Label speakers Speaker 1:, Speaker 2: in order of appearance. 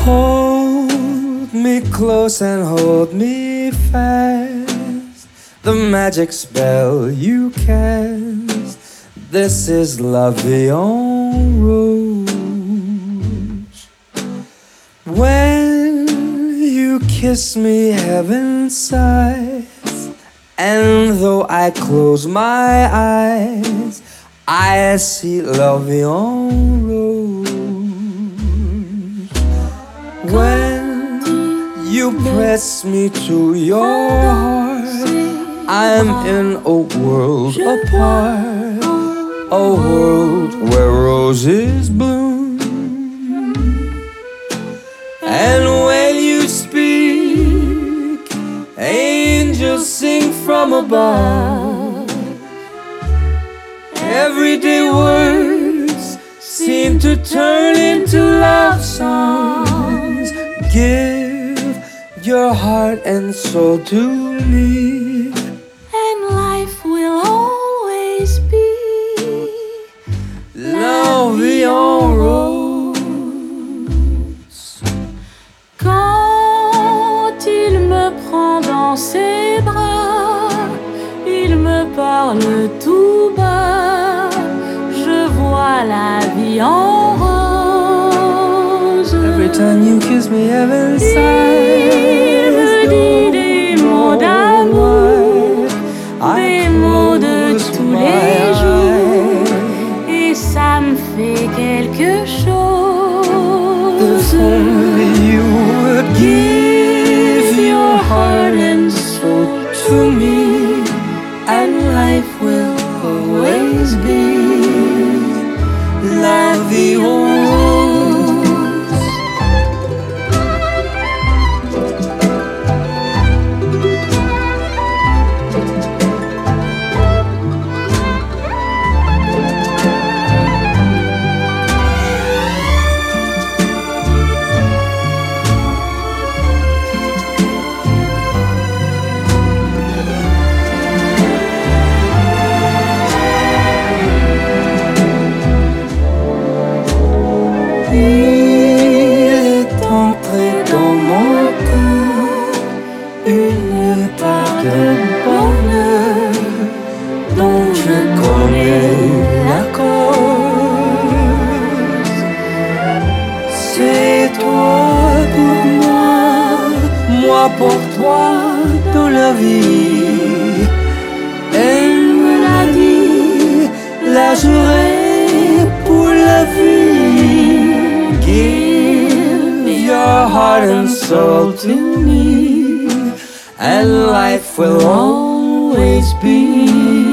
Speaker 1: Hold me close and hold me fast. The magic spell you cast. This is La Vie en Rouge. When you kiss me, heaven sighs, and though I close my eyes, I see La Vie en Rouge. When you press me to your heart, I'm in a world apart, a world where roses bloom. And when you speak, angels sing from above. Everyday words seem to turn into love songs. Give your heart and soul to me,
Speaker 2: and life will always be
Speaker 1: La Vie en Rose.
Speaker 2: Quand il me prend dans ses bras, il me parle tout bas, je vois la vie en rose.
Speaker 1: Every time you kiss me, heaven sighs.
Speaker 2: Il me dit des mots d'amour, des mots de tous les jours, et ça me fait quelque chose.
Speaker 1: If only you would give your heart and soul to me, and life will always be La Vie en Rose. Pour toi dans la vie, elle me l'a dit, la jouerai pour la vie. Give your heart and soul to me, and life will always be